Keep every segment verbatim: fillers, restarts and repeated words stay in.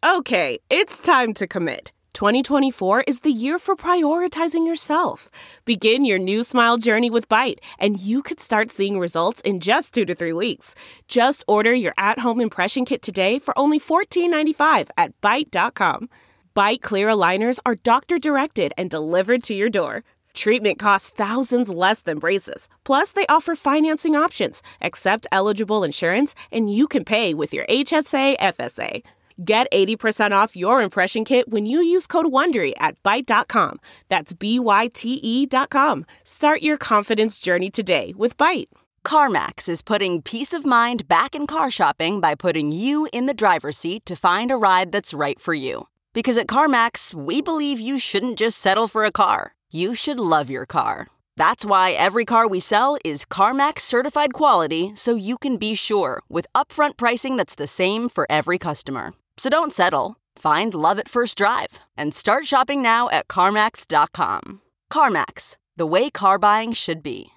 Okay, it's time to commit. twenty twenty-four is the year for prioritizing yourself. Begin your new smile journey with Byte, and you could start seeing results in just two to three weeks. Just order your at-home impression kit today for only fourteen ninety-five at byte dot com. Byte clear aligners are doctor-directed and delivered to your door. Treatment costs thousands less than braces. Plus, they offer financing options, accept eligible insurance, and you can pay with your H S A F S A. Get eighty percent off your impression kit when you use code WONDERY at byte dot com. That's B Y T E dot com. Start your confidence journey today with Byte. CarMax is putting peace of mind back in car shopping by putting you in the driver's seat to find a ride that's right for you. Because at CarMax, we believe you shouldn't just settle for a car. You should love your car. That's why every car we sell is CarMax certified quality, so you can be sure with upfront pricing that's the same for every customer. So don't settle. Find love at first drive and start shopping now at CarMax dot com. CarMax, the way car buying should be.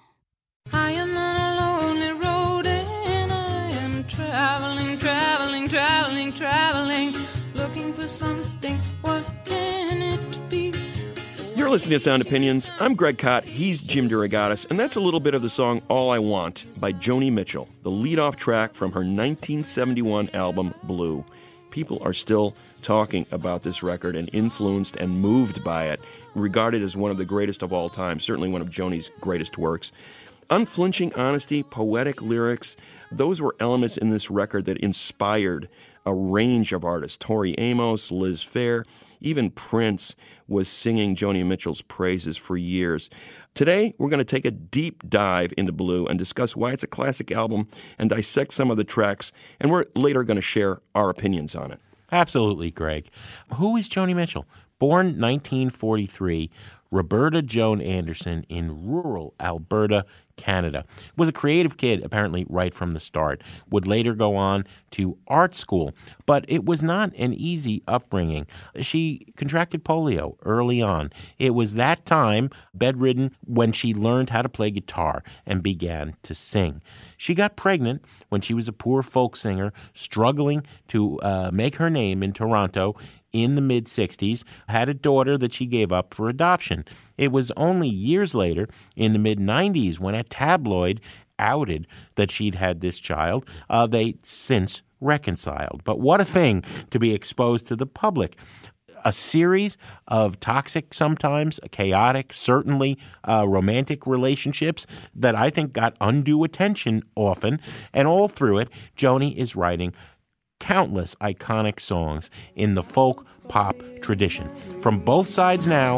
I am on a lonely road and I am traveling, traveling, traveling, traveling, looking for something. What can it be? You're listening to Sound Opinions. I'm Greg Kot. He's Jim DeRogatis, and that's a little bit of the song All I Want by Joni Mitchell, the lead-off track from her nineteen seventy-one album Blue. People are still talking about this record and influenced and moved by it, regarded as one of the greatest of all time, certainly one of Joni's greatest works. Unflinching honesty, poetic lyrics, those were elements in this record that inspired a range of artists. Tori Amos, Liz Phair, even Prince was singing Joni Mitchell's praises for years. Today, we're going to take a deep dive into Blue and discuss why it's a classic album and dissect some of the tracks, and we're later going to share our opinions on it. Absolutely, Greg. Who is Joni Mitchell? Born nineteen forty-three, Roberta Joan Anderson in rural Alberta, Canada. Was a creative kid, apparently, right from the start. Would later go on to art school, but it was not an easy upbringing. She contracted polio early on. It was that time, bedridden, when she learned how to play guitar and began to sing. She got pregnant when she was a poor folk singer, struggling to uh, make her name in Toronto in the mid-sixties, had a daughter that she gave up for adoption. It was only years later, in the mid-nineties, when a tabloid outed that she'd had this child. Uh, they since reconciled. But what a thing to be exposed to the public. A series of toxic, sometimes chaotic, certainly uh, romantic relationships that I think got undue attention often. And all through it, Joni is writing countless iconic songs in the folk pop tradition. From both sides now.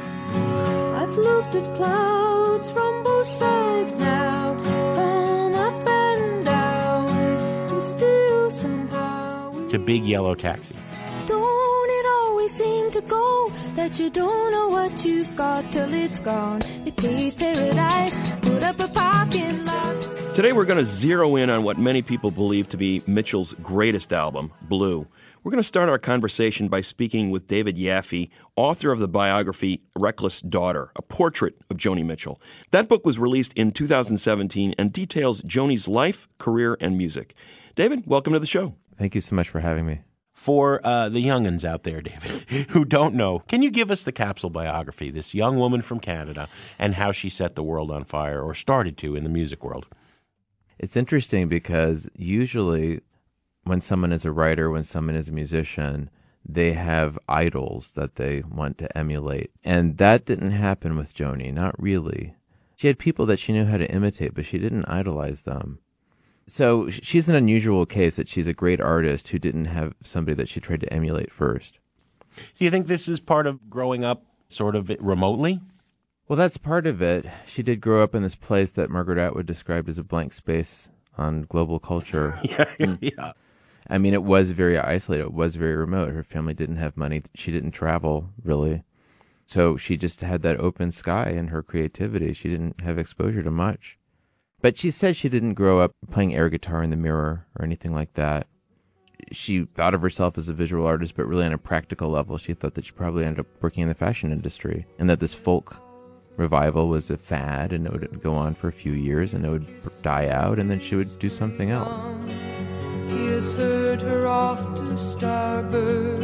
I've looked at clouds from both sides now, from up and down, and still somehow To Big Yellow Taxi. Don't it always seem to go that you don't know what you've got till it's gone? You paved paradise, put up a parking lot. Today we're going to zero in on what many people believe to be Mitchell's greatest album, Blue. We're going to start our conversation by speaking with David Yaffe, author of the biography Reckless Daughter, a portrait of Joni Mitchell. That book was released in two thousand seventeen and details Joni's life, career, and music. David, welcome to the show. Thank you so much for having me. For uh, the young'uns out there, David, who don't know, can you give us the capsule biography, this young woman from Canada, and how she set the world on fire, or started to, in the music world? It's interesting because usually when someone is a writer, when someone is a musician, they have idols that they want to emulate. And that didn't happen with Joni, not really. She had people that she knew how to imitate, but she didn't idolize them. So she's an unusual case that she's a great artist who didn't have somebody that she tried to emulate first. Do you think this is part of growing up sort of remotely? Well, that's part of it. She did grow up in this place that Margaret Atwood described as a blank space on global culture. yeah, yeah. I mean, it was very isolated. It was very remote. Her family didn't have money. She didn't travel, really. So she just had that open sky in her creativity. She didn't have exposure to much. But she said she didn't grow up playing air guitar in the mirror or anything like that. She thought of herself as a visual artist, but really on a practical level, she thought that she probably ended up working in the fashion industry and that this folk revival was a fad and it would go on for a few years and it would die out and then she would do something else. He has heard her off to starboard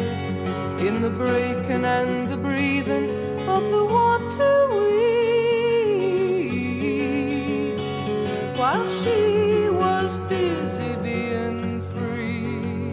in the breaking and the breathing of the water weeds, while she was busy being free.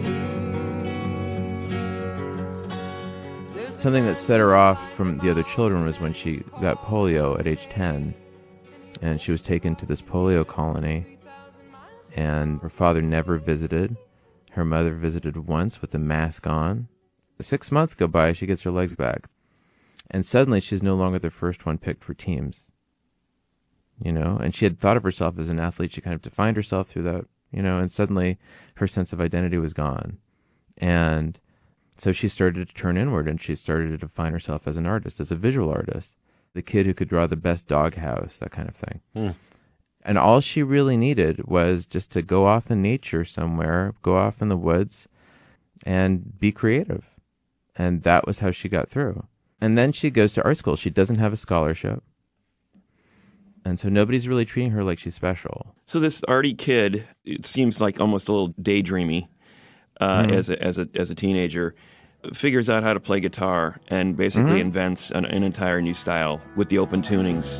There's Something that set her off from the other children was when she got polio at age ten, and she was taken to this polio colony, and her father never visited. Her mother visited once with a mask on. Six months go by, she gets her legs back. And suddenly she's no longer the first one picked for teams. You know, and she had thought of herself as an athlete. She kind of defined herself through that, you know, and suddenly her sense of identity was gone. And so she started to turn inward, and she started to define herself as an artist, as a visual artist. The kid who could draw the best doghouse, that kind of thing. Mm. And all she really needed was just to go off in nature somewhere, go off in the woods, and be creative. And that was how she got through. And then she goes to art school. She doesn't have a scholarship. And so nobody's really treating her like she's special. So this arty kid, it seems like almost a little daydreamy uh, mm-hmm. as a, as a as a teenager, figures out how to play guitar and basically mm-hmm. invents an, an entire new style with the open tunings.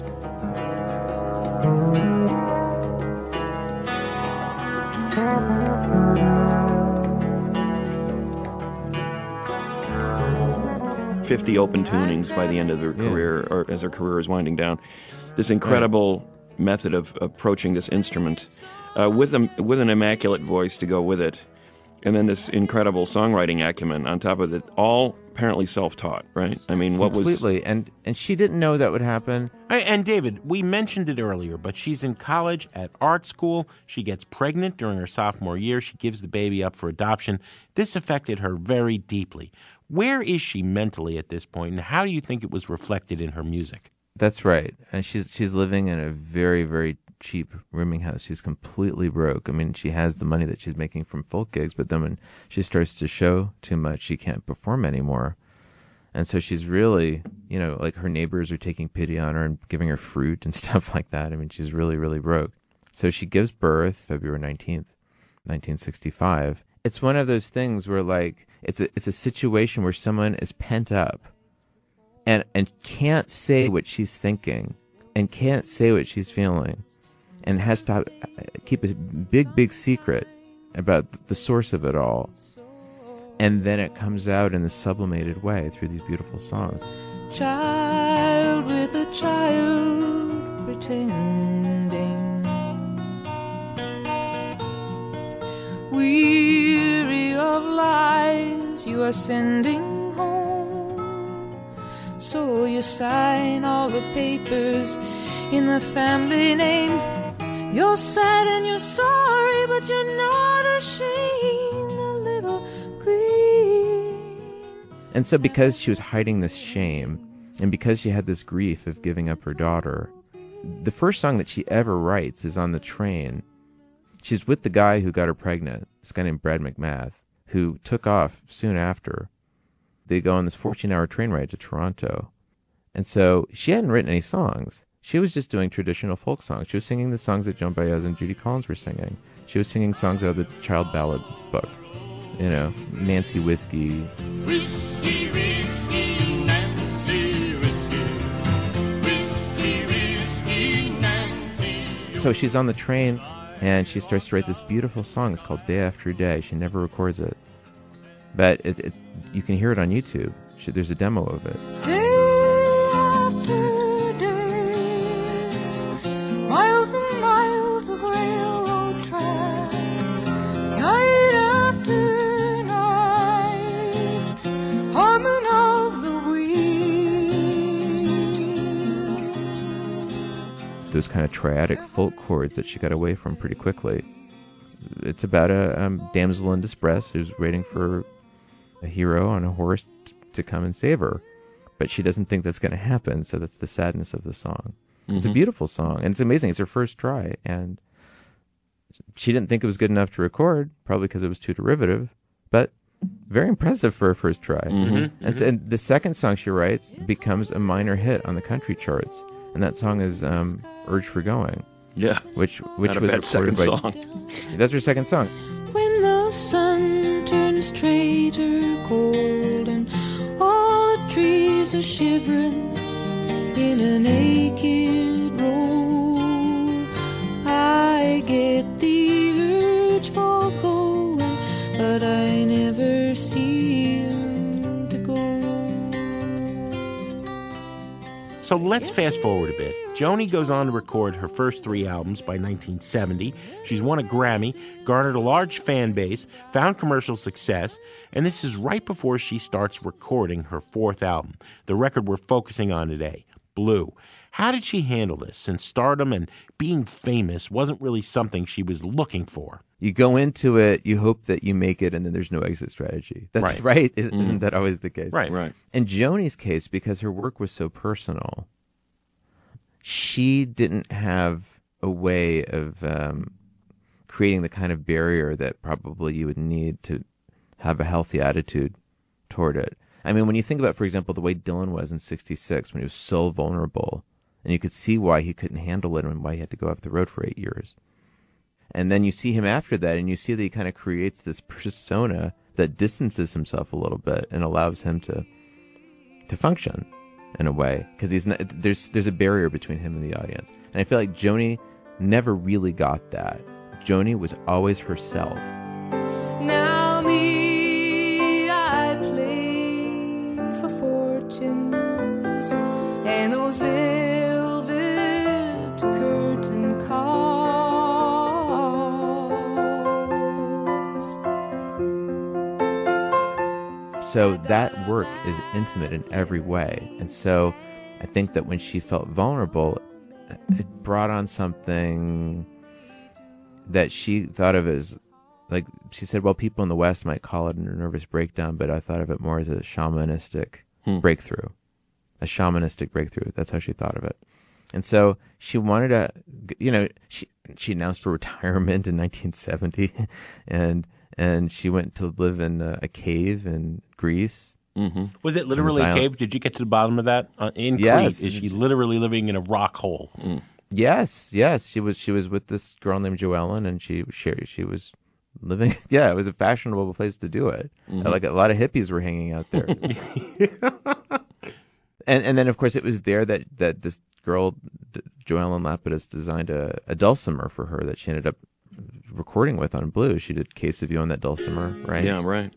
fifty open tunings by the end of her yeah. career, or as her career is winding down. This incredible right. method of approaching this instrument uh, with a, with an immaculate voice to go with it, and then this incredible songwriting acumen on top of it, all apparently self-taught, right? I mean, what was... Completely, and, and she didn't know that would happen. And David, we mentioned it earlier, but she's in college at art school. She gets pregnant during her sophomore year. She gives the baby up for adoption. This affected her very deeply. Where is she mentally at this point, and how do you think it was reflected in her music? That's right. And she's she's living in a very, very cheap rooming house. She's completely broke. I mean, she has the money that she's making from folk gigs, but then when she starts to show too much, she can't perform anymore. And so she's really, you know, like her neighbors are taking pity on her and giving her fruit and stuff like that. I mean, she's really, really broke. So she gives birth February nineteenth, nineteen sixty-five. It's one of those things where, like, it's a it's a situation where someone is pent up and and can't say what she's thinking and can't say what she's feeling and has to keep a big, big secret about the source of it all. And then it comes out in a sublimated way through these beautiful songs. Child with a child pretending, weary of lies you are sending home, so you sign all the papers in the family name. You're sad and you're sorry, but you're not ashamed, a little green. And so because she was hiding this shame, and because she had this grief of giving up her daughter, the first song that she ever writes is on the train. She's with the guy who got her pregnant, this guy named Brad McMath, who took off soon after. They go on this fourteen-hour train ride to Toronto. And so she hadn't written any songs. She was just doing traditional folk songs. She was singing the songs that Joan Baez and Judy Collins were singing. She was singing songs out of the child ballad book. You know, Nancy Whiskey. Whiskey, whiskey, Nancy Whiskey. Whiskey, whiskey, Nancy. So she's on the train, and she starts to write this beautiful song. It's called Day After Day. She never records it. But it, it, you can hear it on YouTube. She, there's a demo of it. Day after day, miles and miles of railroad track, night after night, humming of the wheels. Those kind of triadic folk chords that she got away from pretty quickly. It's about a um, damsel in distress who's waiting for a hero on a horse t- to come and save her. But she doesn't think that's going to happen, so that's the sadness of the song. Mm-hmm. It's a beautiful song, and it's amazing. It's her first try, and she didn't think it was good enough to record, probably because it was too derivative, but very impressive for her first try. Mm-hmm. And, so, and the second song she writes becomes a minor hit on the country charts, and that song is um, Urge for Going. Yeah, which which Not a was bad second recorded by. song. That's her second song. When the sun turns traitor cold and a shivering in a naked row. I get the urge for going, but I never seem to go. So let's fast forward a bit. Joni goes on to record her first three albums by nineteen seventy. She's won a Grammy, garnered a large fan base, found commercial success, and this is right before she starts recording her fourth album, the record we're focusing on today, Blue. How did she handle this, since stardom and being famous wasn't really something she was looking for? You go into it, you hope that you make it, and then there's no exit strategy. That's Right. right. Isn't Mm-hmm. that always the case? Right. Right. In Joni's case, because her work was so personal, she didn't have a way of um, creating the kind of barrier that probably you would need to have a healthy attitude toward it. I mean, when you think about, for example, the way Dylan was in sixty-six, when he was so vulnerable, and you could see why he couldn't handle it and why he had to go off the road for eight years. And then you see him after that, and you see that he kind of creates this persona that distances himself a little bit and allows him to to function in a way, because he's not, there's there's a barrier between him and the audience. And I feel like Joni never really got that. Joni was always herself. Now me, I play for fortunes and those velvet curtain calls. So that work is intimate in every way. And so I think that when she felt vulnerable, it brought on something that she thought of as, like, she said, well, people in the West might call it a nervous breakdown, but I thought of it more as a shamanistic Hmm. breakthrough. A shamanistic breakthrough. That's how she thought of it. And so she wanted to, you know, she she announced her retirement in nineteen seventy, and and she went to live in a, a cave in Greece. Mm-hmm. Was it literally a Silent. cave? Did you get to the bottom of that? Uh, in Yes. Crete, is she literally living in a rock hole? Mm. Yes, yes, she was. She was with this girl named Joellen, and she she she was living. Yeah, it was a fashionable place to do it. Mm-hmm. Like a lot of hippies were hanging out there. and and then of course it was there that that this girl, Joellen Lapidus, designed a, a dulcimer for her that she ended up recording with on Blue. She did Case of You on that dulcimer, right? Yeah, right.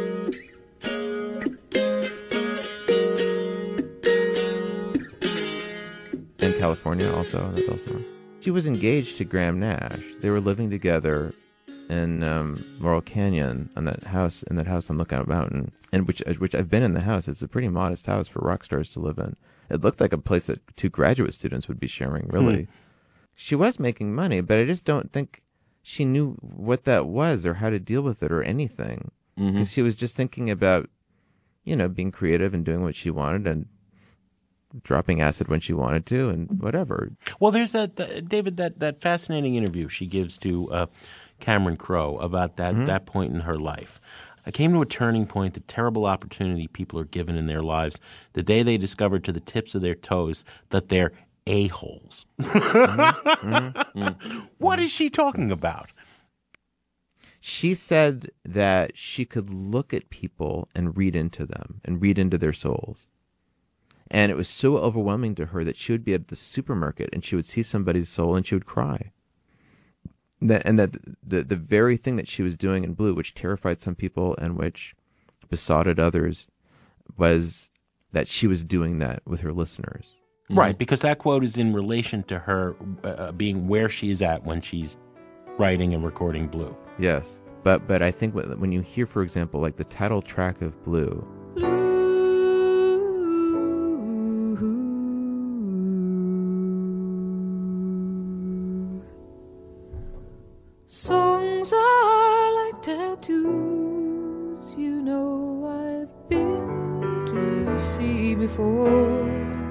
In California also on the dulcimer. She was engaged to Graham Nash. They were living together in um, Laurel Canyon on that house in that house on Lookout Mountain, and which which I've been in the house. It's a pretty modest house for rock stars to live in. It looked like a place that two graduate students would be sharing. Really, Hmm. she was making money, but I just don't think she knew what that was or how to deal with it or anything, because Mm-hmm. she was just thinking about, you know, being creative and doing what she wanted and dropping acid when she wanted to and whatever. Well, there's that, that David, that, that fascinating interview she gives to uh, Cameron Crowe about that, Mm-hmm. that point in her life. I came to a turning point, the terrible opportunity people are given in their lives, the day they discovered to the tips of their toes that they're a-holes. Mm-hmm. What is she talking about? She said that she could look at people and read into them and read into their souls. And it was so overwhelming to her that she would be at the supermarket and she would see somebody's soul and she would cry. That, and that the, the very thing that she was doing in Blue, which terrified some people and which besotted others, was that she was doing that with her listeners. Right, because that quote is in relation to her uh, being where she's at when she's writing and recording Blue. Yes. But but I think when when you hear, for example, like the title track of Blue, Songs are like tattoos, you know I've been to see before.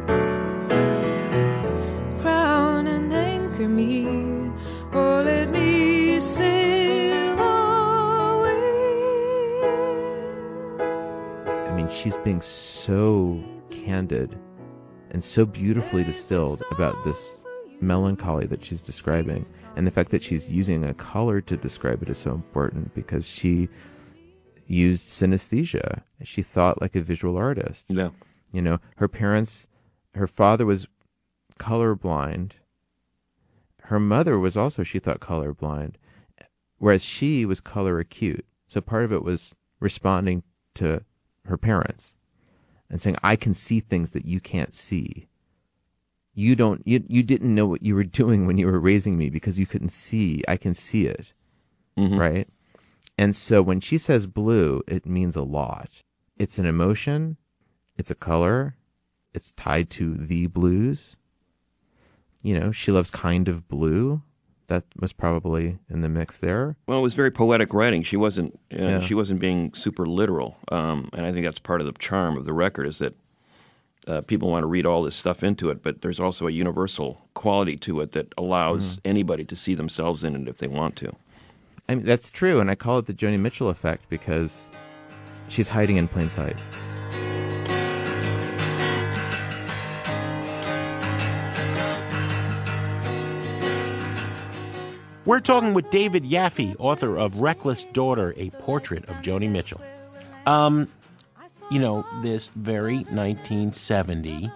Crown and anchor me, or let me sail away. I mean, she's being so candid and so beautifully distilled about this melancholy that she's describing. And the fact that she's using a color to describe it is so important, because she used synesthesia. She thought like a visual artist. Yeah. You know, her parents, her father was colorblind. Her mother was also, she thought, colorblind, whereas she was color acute. So part of it was responding to her parents and saying, I can see things that you can't see. You don't, you, you didn't know what you were doing when you were raising me because you couldn't see. I can see it. Mm-hmm. Right? And so when she says blue, it means a lot. It's an emotion. It's a color. It's tied to the blues. You know, she loves Kind of Blue. That was probably in the mix there. Well, it was very poetic writing. She wasn't uh, Yeah. she wasn't being super literal, um, and I think that's part of the charm of the record is that uh, people want to read all this stuff into it, but there's also a universal quality to it that allows Mm-hmm. anybody to see themselves in it if they want to. I mean, that's true, and I call it the Joni Mitchell effect because she's hiding in plain sight. We're talking with David Yaffe, author of Reckless Daughter, A Portrait of Joni Mitchell. Um, you know, this very nineteen seventy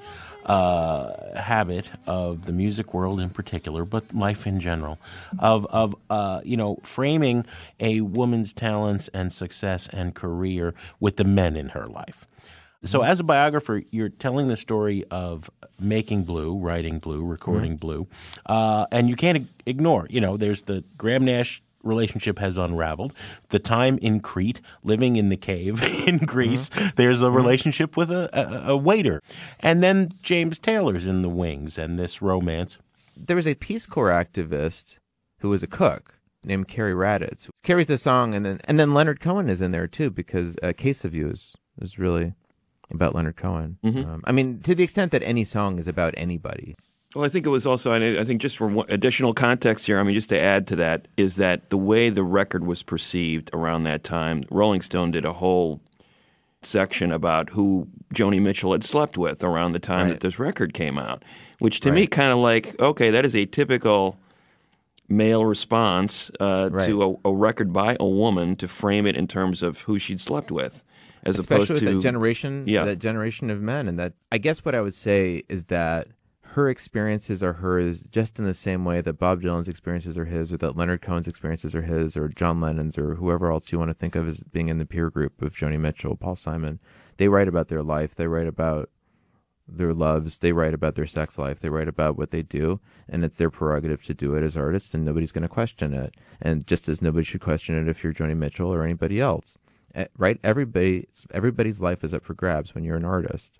uh, habit of the music world in particular, but life in general, of, of uh, you know, framing a woman's talents and success and career with the men in her life. So as a biographer, you're telling the story of making Blue, writing Blue, recording mm-hmm. Blue, uh, and you can't ignore, you know, there's the Graham Nash relationship has unraveled, the time in Crete, living in the cave in Greece, mm-hmm. there's a relationship with a, a, a waiter, and then James Taylor's in the wings and this romance. There was a Peace Corps activist who was a cook named Carrie Raditz. Carrie's the song, and then and then Leonard Cohen is in there too because uh, Case of You is, is really about Leonard Cohen. Mm-hmm. Um, I mean, to the extent that any song is about anybody. Well, I think it was also, and I think just for one additional context here, I mean, just to add to that, is that the way the record was perceived around that time, Rolling Stone did a whole section about who Joni Mitchell had slept with around the time Right. that this record came out, which to Right. me kind of like, okay, that is a typical male response uh, Right. to a, a record by a woman to frame it in terms of who she'd slept with. As Especially opposed with to that generation, yeah. that generation of men, and that I guess what I would say is that her experiences are hers, just in the same way that Bob Dylan's experiences are his, or that Leonard Cohen's experiences are his, or John Lennon's, or whoever else you want to think of as being in the peer group of Joni Mitchell, Paul Simon. They write about their life. They write about their loves. They write about their sex life. They write about what they do, and it's their prerogative to do it as artists, and nobody's going to question it. And just as nobody should question it if you're Joni Mitchell or anybody else. Right? Everybody, everybody's life is up for grabs when you're an artist.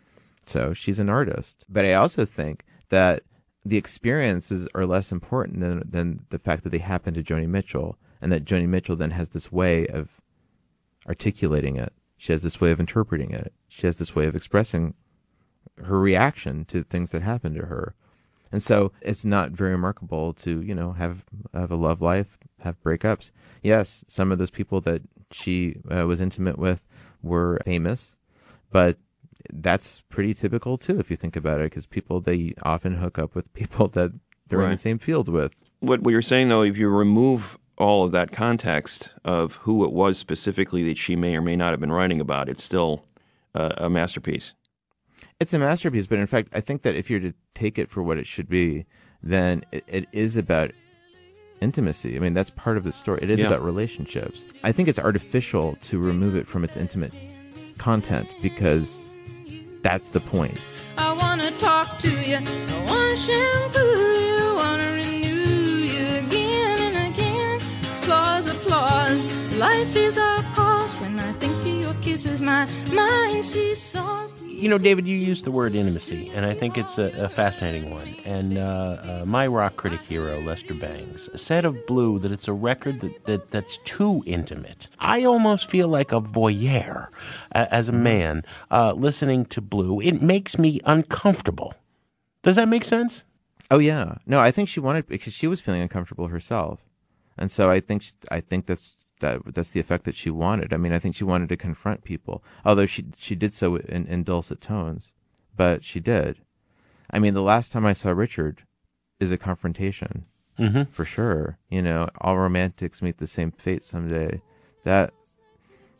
So she's an artist. But I also think that the experiences are less important than, than the fact that they happen to Joni Mitchell, and that Joni Mitchell then has this way of articulating it. She has this way of interpreting it. She has this way of expressing her reaction to things that happen to her. And so it's not very remarkable to, you know, have have a love life, have breakups. Yes, some of those people that she uh, was intimate with were famous, but that's pretty typical too if you think about it, because people, they often hook up with people that they're Right. in the same field with. What, what you're saying, though, if you remove all of that context of who it was specifically that she may or may not have been writing about, it's still uh, a masterpiece. It's a masterpiece, but in fact, I think that if you're to take it for what it should be, then it, it is about intimacy. I mean, that's part of the story. It is Yeah. about relationships. I think it's artificial to remove it from its intimate content because that's the point. I wanna talk to you, I wanna shampoo you, wanna renew you again and again. Applause, applause, life is our cause. When I think of your kisses, my mind seesaws. You know, David, you used the word intimacy, and I think it's a, a fascinating one. And uh, uh, my rock critic hero, Lester Bangs, said of Blue that it's a record that, that that's too intimate. I almost feel like a voyeur uh, as a man uh, listening to Blue. It makes me uncomfortable. Does that make sense? Oh yeah, no, I think she wanted, because she was feeling uncomfortable herself, and so I think she, I think that's that that's the effect that she wanted. I mean, I think she wanted to confront people, although she she did so in, in dulcet tones, but she did. I mean, the last time I saw Richard is a confrontation, Mm-hmm. for sure. You know, all romantics meet the same fate someday. That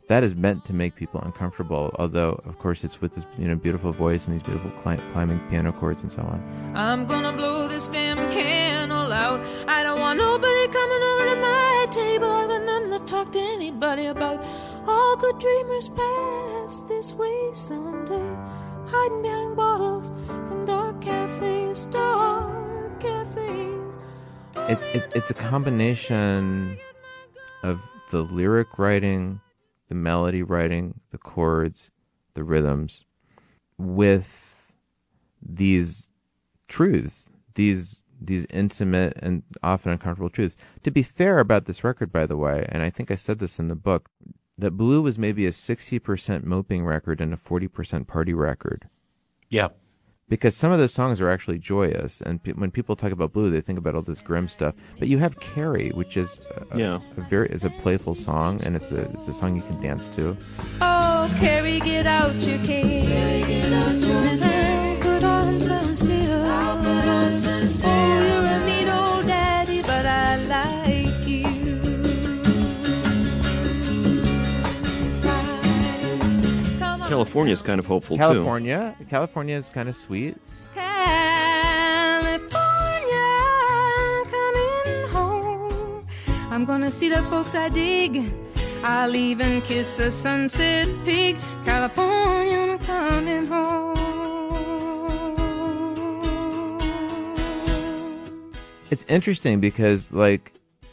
that is meant to make people uncomfortable. Although, of course, it's with this you know beautiful voice and these beautiful cli- climbing piano chords and so on. I'm gonna blow this damn candle out. I don't want nobody coming over to my table. I got nothing to talk to anybody about. All good dreamers pass this way someday, hiding behind bottles in dark cafes, dark cafes. It, it, it's a combination of the lyric writing, the melody writing, the chords, the rhythms, with these truths, these these intimate and often uncomfortable truths. To be fair about this record, by the way, and I think I said this in the book, that Blue was maybe a sixty percent moping record and a forty percent party record. Yeah. Because some of those songs are actually joyous, and pe- when people talk about Blue, they think about all this grim stuff. But you have Carrie, which is a, Yeah. a very is a playful song, and it's a it's a song you can dance to. Oh, Carrie, get out your cane. Carrie, get out your cane. Put on some silk. I'll put on some silk. Oh, you're a mean old daddy, but I like you. Come on. California's kind of hopeful, California, California is kind of sweet. California, coming home. I'm gonna see the folks I dig. I'll even kiss a sunset pig. California, I'm coming home. It's interesting because, like,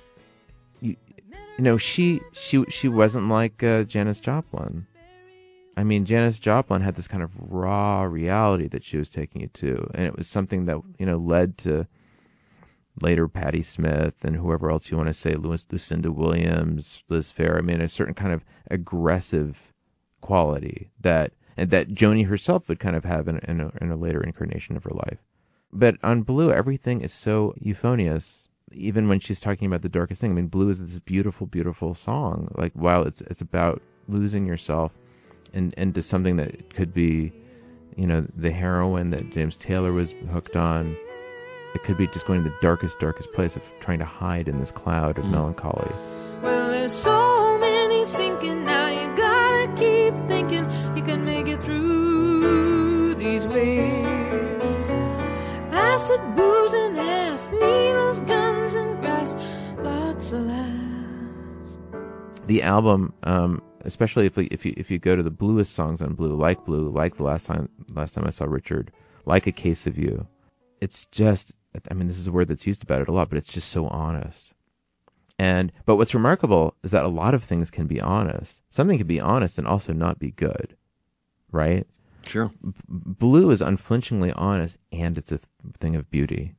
you, you know, she she she wasn't like uh, Janis Joplin. I mean, Janis Joplin had this kind of raw reality that she was taking you to, and it was something that, you know, led to later Patti Smith and whoever else you want to say, Louis, Lucinda Williams, Liz Phair. I mean, a certain kind of aggressive quality that and that Joni herself would kind of have in, in, a, in a later incarnation of her life. But on Blue, everything is so euphonious. Even when she's talking about the darkest thing, I mean, Blue is this beautiful, beautiful song. Like, while it's it's about losing yourself and into something that could be, you know, the heroin that James Taylor was hooked on. It could be just going to the darkest, darkest place of trying to hide in this cloud of mm. melancholy. Well, there's so many sinking now. You gotta keep thinking you can make it through these waves. Acid, booze, and ass, needles, guns, and grass. Lots of laughs. The album, um, especially if we, if you if you go to the bluest songs on Blue, like Blue, like the last time last time I saw Richard, like A Case of You, it's just, I mean, this is a word that's used about it a lot, but it's just so honest. And but what's remarkable is that a lot of things can be honest. Something can be honest and also not be good, right? Sure. B- Blue is unflinchingly honest, and it's a th- thing of beauty.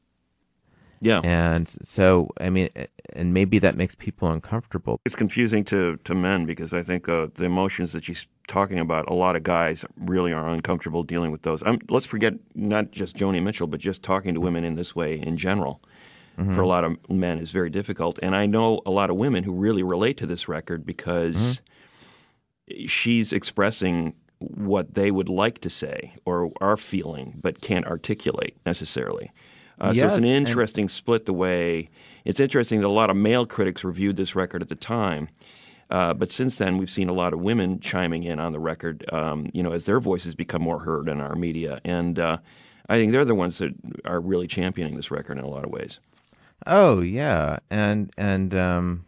Yeah. And so, I mean, and maybe that makes people uncomfortable. It's confusing to, to men because I think uh, the emotions that she's talking about, a lot of guys really are uncomfortable dealing with those. Um, let's forget not just Joni Mitchell, but just talking to women in this way in general. Mm-hmm. For a lot of men is very difficult. And I know a lot of women who really relate to this record because mm-hmm. she's expressing what they would like to say or are feeling but can't articulate necessarily. Uh, yes, so it's an interesting and- split the way – it's interesting that a lot of male critics reviewed this record at the time. Uh, but since then, we've seen a lot of women chiming in on the record, um, you know, as their voices become more heard in our media. And uh, I think they're the ones that are really championing this record in a lot of ways. Oh, yeah. And, and um,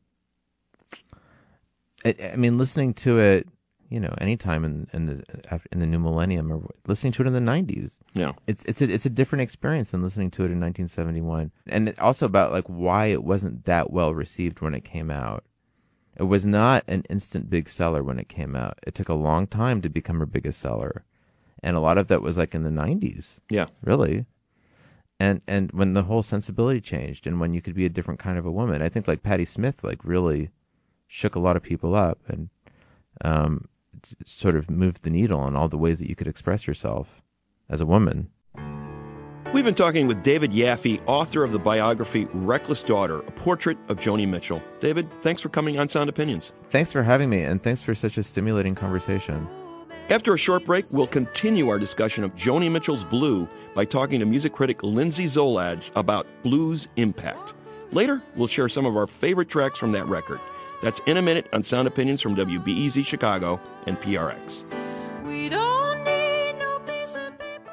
I, I mean, listening to it, you know, anytime in, in the in the new millennium, or listening to it in the nineties, yeah, it's it's a, it's a different experience than listening to it in nineteen seventy-one, and also about like why it wasn't that well received when it came out. It was not an instant big seller when it came out. It took a long time to become her biggest seller, and a lot of that was like in the nineties. Yeah, really, and and when the whole sensibility changed, and when you could be a different kind of a woman. I think like Patti Smith like really shook a lot of people up, and um. sort of moved the needle on all the ways that you could express yourself as a woman. We've been talking with David Yaffe, author of the biography Reckless Daughter, a portrait of Joni Mitchell. David, thanks for coming on Sound Opinions. Thanks for having me, and thanks for such a stimulating conversation. After a short break, we'll continue our discussion of Joni Mitchell's Blue by talking to music critic Lindsay Zoladz about Blue's impact. Later, we'll share some of our favorite tracks from that record. That's in a minute on Sound Opinions from W B E Z Chicago and P R X. We don't need no piece of paper.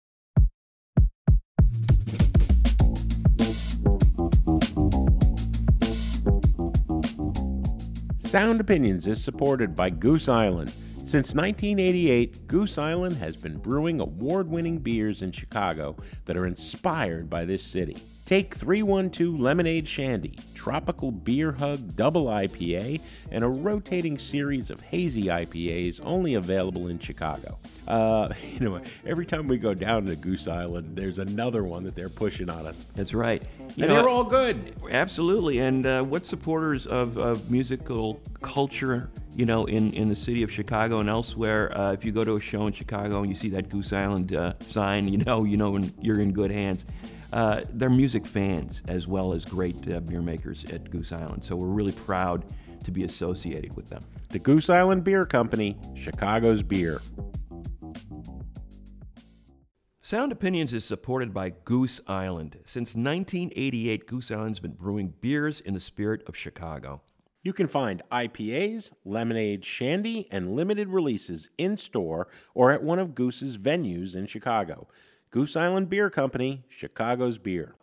Sound Opinions is supported by Goose Island. Since nineteen eighty-eight, Goose Island has been brewing award-winning beers in Chicago that are inspired by this city. Take three one two Lemonade Shandy, Tropical Beer Hug Double I P A, and a rotating series of hazy I P As only available in Chicago. Uh, you know, every time we go down to Goose Island, there's another one that they're pushing on us. That's right. You And know, they're all good. Absolutely. And uh, what supporters of, of musical culture, you know, in, in the city of Chicago and elsewhere, uh, if you go to a show in Chicago and you see that Goose Island uh, sign, you know, you know you're in good hands. Uh, they're music fans as well as great uh, beer makers at Goose Island. So we're really proud to be associated with them. The Goose Island Beer Company, Chicago's beer. Sound Opinions is supported by Goose Island. Since nineteen eighty-eight, Goose Island's been brewing beers in the spirit of Chicago. You can find I P As, lemonade, shandy, and limited releases in-store or at one of Goose's venues in Chicago. Goose Island Beer Company, Chicago's beer.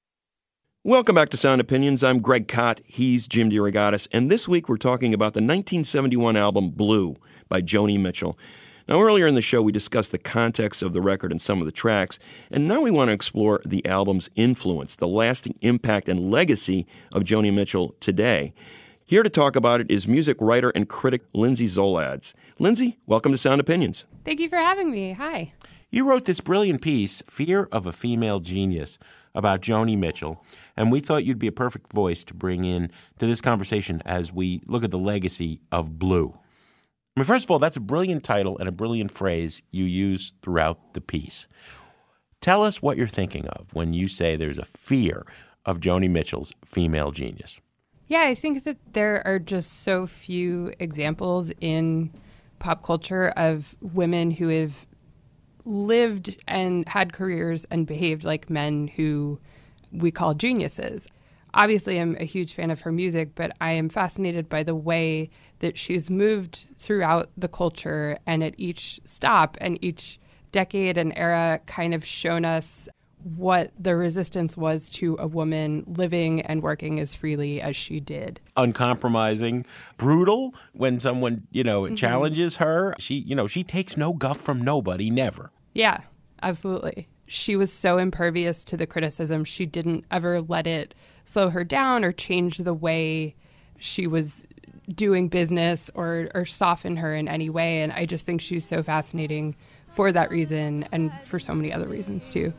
Welcome back to Sound Opinions. I'm Greg Kot. He's Jim DeRogatis. And this week we're talking about the nineteen seventy-one album Blue by Joni Mitchell. Now, earlier in the show, we discussed the context of the record and some of the tracks, and now we want to explore the album's influence, the lasting impact and legacy of Joni Mitchell today. Here to talk about it is music writer and critic Lindsay Zoladz. Lindsay, welcome to Sound Opinions. Thank you for having me. Hi. You wrote this brilliant piece, Fear of a Female Genius, about Joni Mitchell, and we thought you'd be a perfect voice to bring in to this conversation as we look at the legacy of Blue. I mean, first of all, that's a brilliant title and a brilliant phrase you use throughout the piece. Tell us what you're thinking of when you say there's a fear of Joni Mitchell's female genius. Yeah, I think that there are just so few examples in pop culture of women who have lived and had careers and behaved like men who we call geniuses. Obviously, I'm a huge fan of her music, but I am fascinated by the way that she's moved throughout the culture and at each stop and each decade and era kind of shown us what the resistance was to a woman living and working as freely as she did. Uncompromising, brutal when someone, you know, mm-hmm. challenges her. She, you know, she takes no guff from nobody, never. Yeah, absolutely. She was so impervious to the criticism. She didn't ever let it slow her down or change the way she was doing business or, or soften her in any way. And I just think she's so fascinating for that reason and for so many other reasons, too.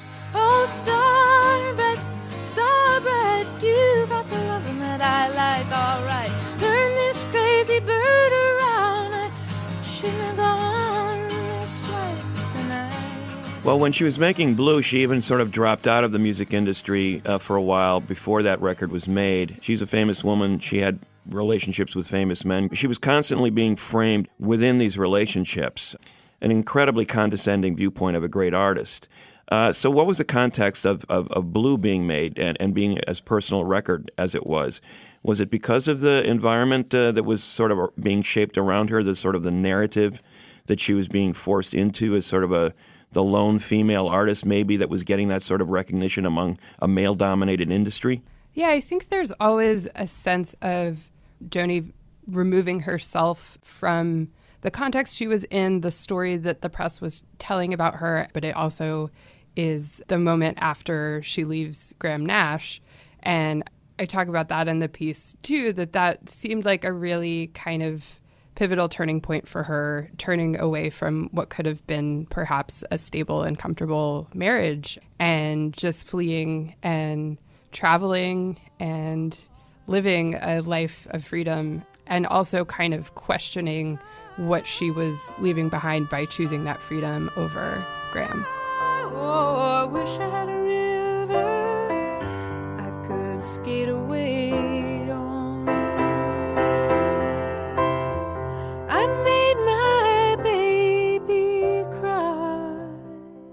Oh, Starbright, Starbright, you got the loving that I like, all right. Turn this crazy bird around. I shouldn't have gone this flight tonight. Well, when she was making Blue, she even sort of dropped out of the music industry uh, for a while before that record was made. She's a famous woman. She had relationships with famous men. She was constantly being framed within these relationships, an incredibly condescending viewpoint of a great artist. Uh, so what was the context of, of, of Blue being made and, and being as personal a record as it was? Was it because of the environment uh, that was sort of being shaped around her, the sort of the narrative that she was being forced into as sort of a the lone female artist maybe that was getting that sort of recognition among a male-dominated industry? Yeah, I think there's always a sense of Joni removing herself from the context she was in, the story that the press was telling about her, but it also is the moment after she leaves Graham Nash. And I talk about that in the piece, too, that that seemed like a really kind of pivotal turning point for her, turning away from what could have been perhaps a stable and comfortable marriage and just fleeing and traveling and living a life of freedom and also kind of questioning what she was leaving behind by choosing that freedom over Graham. Oh, I wish I had a river I could skate away on. I made my baby cry.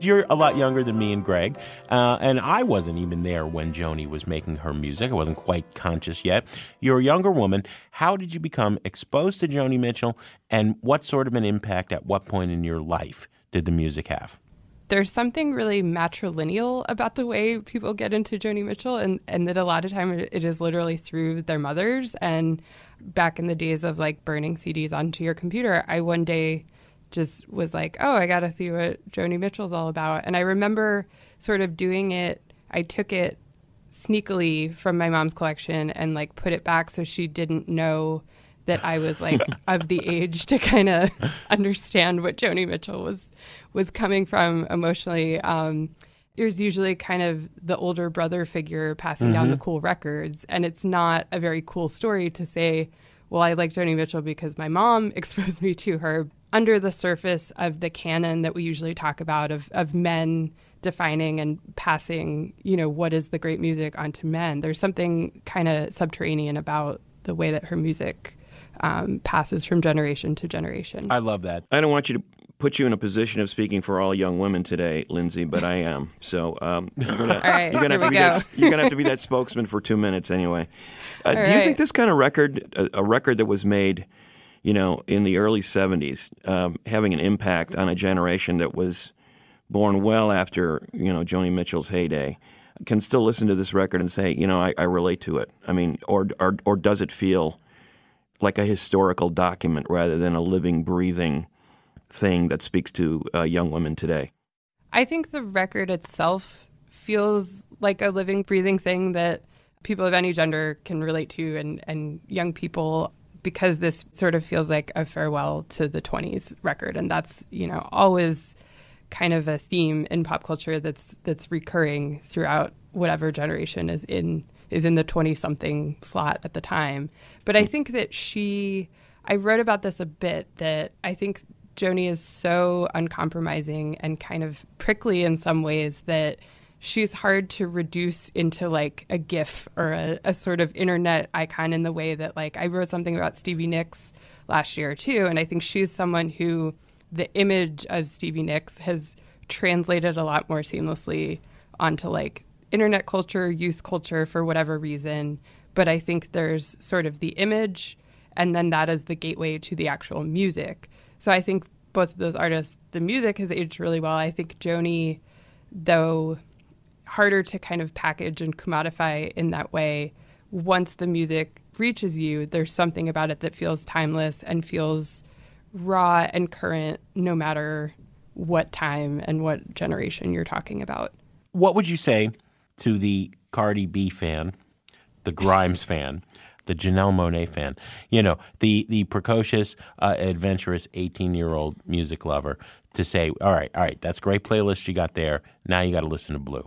You're a lot younger than me and Greg, uh, and I wasn't even there when Joni was making her music. I wasn't quite conscious yet. You're a younger woman. How did you become exposed to Joni Mitchell, and what sort of an impact at what point in your life did the music have? There's something really matrilineal about the way people get into Joni Mitchell, and, and that a lot of time it is literally through their mothers. And back in the days of like burning C Ds onto your computer, I one day just was like, oh, I got to see what Joni Mitchell's all about. And I remember sort of doing it. I took it sneakily from my mom's collection and like put it back so she didn't know that I was like of the age to kind of understand what Joni Mitchell was was coming from emotionally. Um, it was usually kind of the older brother figure passing mm-hmm. down the cool records. And it's not a very cool story to say, well, I like Joni Mitchell because my mom exposed me to her. Under the surface of the canon that we usually talk about of, of men defining and passing, you know, what is the great music onto men, there's something kind of subterranean about the way that her music um, passes from generation to generation. I love that. I don't want you to put you in a position of speaking for all young women today, Lindsay, but I am. So um, you're gonna, all right, you're gonna have to be go. that, you're gonna have to be that spokesman for two minutes anyway. Uh, do right. you think this kind of record, a, a record that was made, you know, in the early seventies, um, having an impact on a generation that was born well after, you know, Joni Mitchell's heyday, can still listen to this record and say, you know, I, I relate to it? I mean, or, or or does it feel like a historical document rather than a living, breathing thing that speaks to uh, young women today? I think the record itself feels like a living, breathing thing that people of any gender can relate to, and, and young people, because this sort of feels like a farewell to the twenties record. And that's, you know, always kind of a theme in pop culture that's that's recurring throughout whatever generation is in is in the twenty-something slot at the time. But I think that she, I wrote about this a bit, that I think Joni is so uncompromising and kind of prickly in some ways that she's hard to reduce into like a GIF or a, a sort of internet icon in the way that, like, I wrote something about Stevie Nicks last year too, and I think she's someone who the image of Stevie Nicks has translated a lot more seamlessly onto like internet culture, youth culture for whatever reason. But I think there's sort of the image, and then that is the gateway to the actual music. So I think both of those artists, the music has aged really well. I think Joni, though harder to kind of package and commodify in that way, once the music reaches you, there's something about it that feels timeless and feels raw and current no matter what time and what generation you're talking about. What would you say to the Cardi B fan, the Grimes fan, the Janelle Monáe fan, you know, the, the precocious, uh, adventurous eighteen-year-old music lover, to say, all right, all right, that's a great playlist you got there. Now you got to listen to Blue?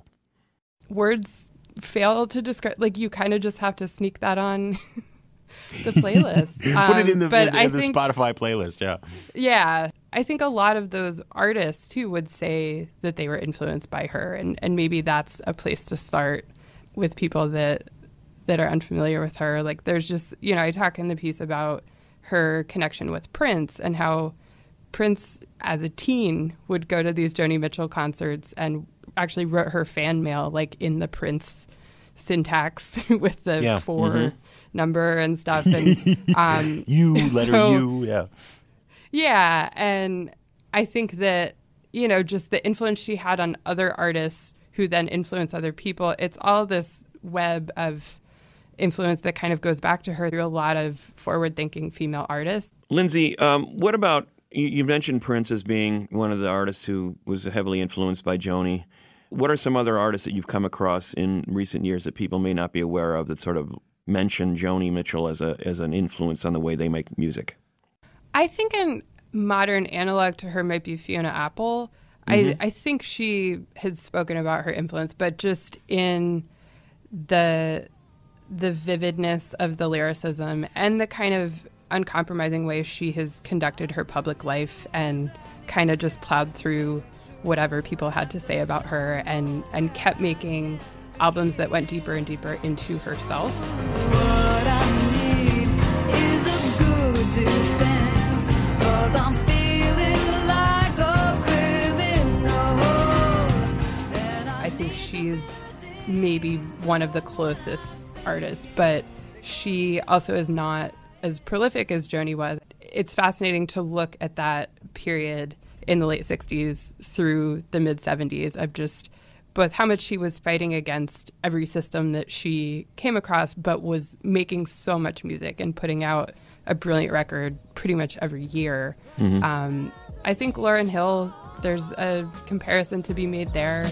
Words fail to describe, like, you kind of just have to sneak that on the playlist. Um, Put it in the, but in, in I the think, Spotify playlist, yeah. Yeah. I think a lot of those artists, too, would say that they were influenced by her. And, and maybe that's a place to start with people that that are unfamiliar with her. Like, there's just, you know, I talk in the piece about her connection with Prince and how Prince, as a teen, would go to these Joni Mitchell concerts and actually wrote her fan mail, like, in the Prince syntax with the yeah. four mm-hmm. number and stuff. And um, you, letter so, U, yeah. Yeah, and I think that, you know, just the influence she had on other artists who then influence other people, it's all this web of influence that kind of goes back to her through a lot of forward-thinking female artists. Lindsay, um, what about, you, you mentioned Prince as being one of the artists who was heavily influenced by Joni. What are some other artists that you've come across in recent years that people may not be aware of that sort of mention Joni Mitchell as a as an influence on the way they make music? I think a modern analog to her might be Fiona Apple. Mm-hmm. I, I think she has spoken about her influence, but just in the the vividness of the lyricism and the kind of uncompromising way she has conducted her public life and kind of just plowed through whatever people had to say about her and, and kept making albums that went deeper and deeper into herself. What I need is a good defense, 'cause I'm feeling like a criminal. maybe one of the closest artists, but she also is not as prolific as Joni was. It's fascinating to look at that period in the late sixties through the mid seventies of just both how much she was fighting against every system that she came across, but was making so much music and putting out a brilliant record pretty much every year. Mm-hmm. Um, I think Lauryn Hill, there's a comparison to be made there.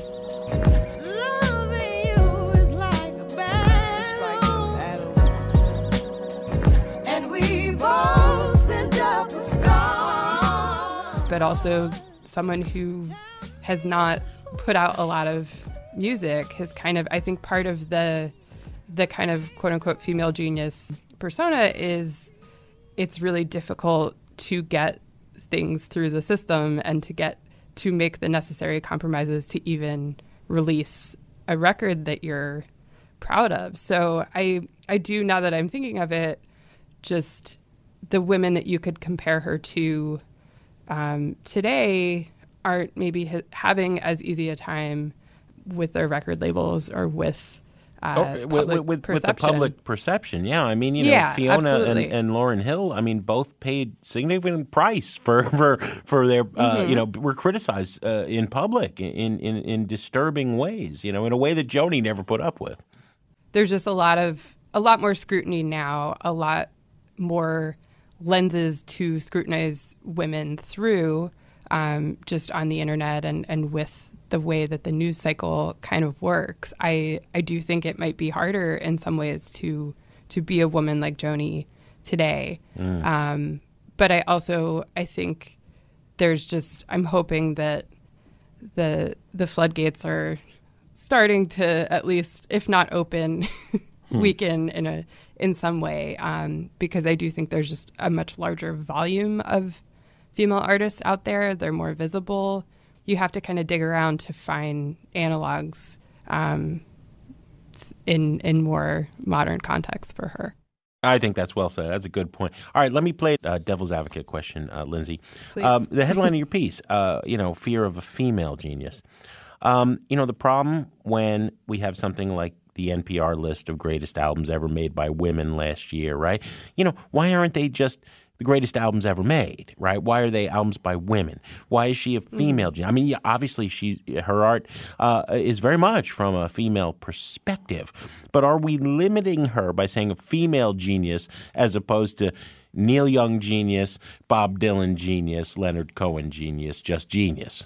But also someone who has not put out a lot of music has kind of, I think part of the the kind of quote unquote female genius persona is it's really difficult to get things through the system and to get to make the necessary compromises to even release a record that you're proud of. So I I do, now that I'm thinking of it, just the women that you could compare her to um, today aren't maybe ha- having as easy a time with their record labels or with uh, oh, public with, with, perception. with the public perception. Yeah, I mean, you know, Yeah, Fiona and, absolutely. and Lauryn Hill, I mean, both paid significant price for for, for their, uh, Mm-hmm. you know, were criticized uh, in public in, in, in disturbing ways, you know, in a way that Joni never put up with. There's just a lot of, a lot more scrutiny now, a lot more lenses to scrutinize women through um, just on the internet and, and with the way that the news cycle kind of works. I, I do think it might be harder in some ways to to be a woman like Joni today. Mm. Um, but I also, I think there's just, I'm hoping that the the floodgates are starting to at least, if not open, weaken in a in some way, um, because I do think there's just a much larger volume of female artists out there. They're more visible. You have to kind of dig around to find analogs um, in in more modern context for her. I think that's well said. That's a good point. All right, let me play a devil's advocate question, uh, Lindsay. Please. Um, the headline of your piece, uh, you know, fear of a female genius. Um, you know, the problem when we have something like the N P R list of greatest albums ever made by women last year, right? You know, why aren't they just the greatest albums ever made, right? Why are they albums by women? Why is she a female genius? I mean, yeah, obviously, she's, her art uh, is very much from a female perspective. But are we limiting her by saying a female genius as opposed to Neil Young genius, Bob Dylan genius, Leonard Cohen genius, just genius?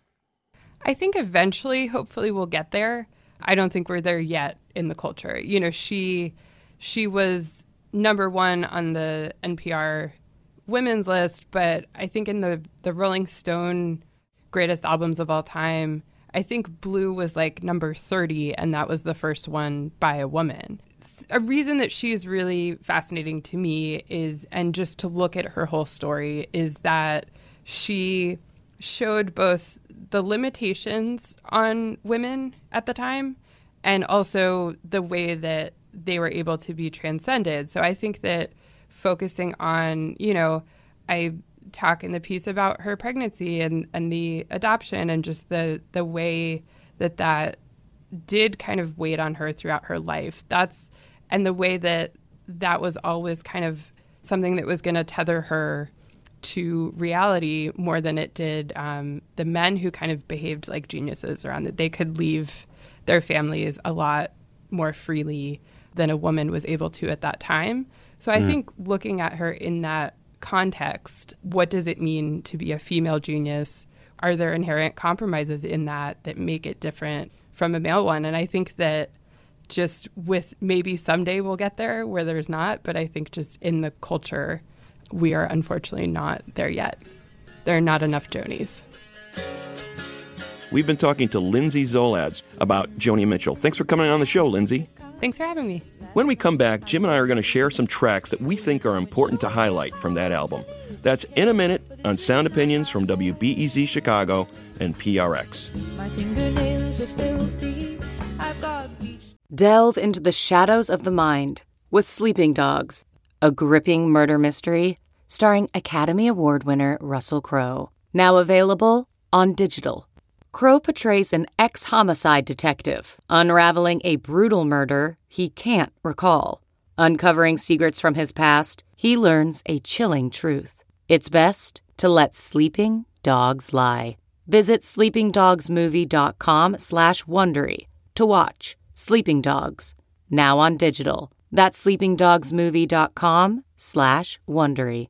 I think eventually, hopefully, we'll get there. I don't think we're there yet in the culture. You know, she she was number one on the N P R women's list, but I think in the, the Rolling Stone greatest albums of all time, I think Blue was like number thirty, and that was the first one by a woman. A reason that she's really fascinating to me is, and just to look at her whole story, is that she showed both the limitations on women at the time and also the way that they were able to be transcended. So I think that focusing on, you know, I talk in the piece about her pregnancy and, and the adoption and just the, the way that that did kind of weigh on her throughout her life. That's, and the way that that was always kind of something that was going to tether her to reality more than it did um, the men who kind of behaved like geniuses around it. They could leave their families a lot more freely than a woman was able to at that time. So I mm. think looking at her in that context, what does it mean to be a female genius? Are there inherent compromises in that that make it different from a male one? And I think that just with maybe someday we'll get there where there's not, but I think just in the culture, we are unfortunately not there yet. There are not enough Jonis. We've been talking to Lindsay Zoladz about Joni Mitchell. Thanks for coming on the show, Lindsay. Thanks for having me. When we come back, Jim and I are going to share some tracks that we think are important to highlight from that album. That's in a minute on Sound Opinions from W B E Z Chicago and P R X. My fingernails are filthy. I've got bleach. Delve into the shadows of the mind with Sleeping Dogs, a gripping murder mystery starring Academy Award winner Russell Crowe. Now available on digital. Crow portrays an ex-homicide detective, unraveling a brutal murder he can't recall. Uncovering secrets from his past, he learns a chilling truth. It's best to let sleeping dogs lie. Visit sleepingdogsmovie.com slash Wondery to watch Sleeping Dogs, now on digital. That's sleepingdogsmovie.com slash Wondery.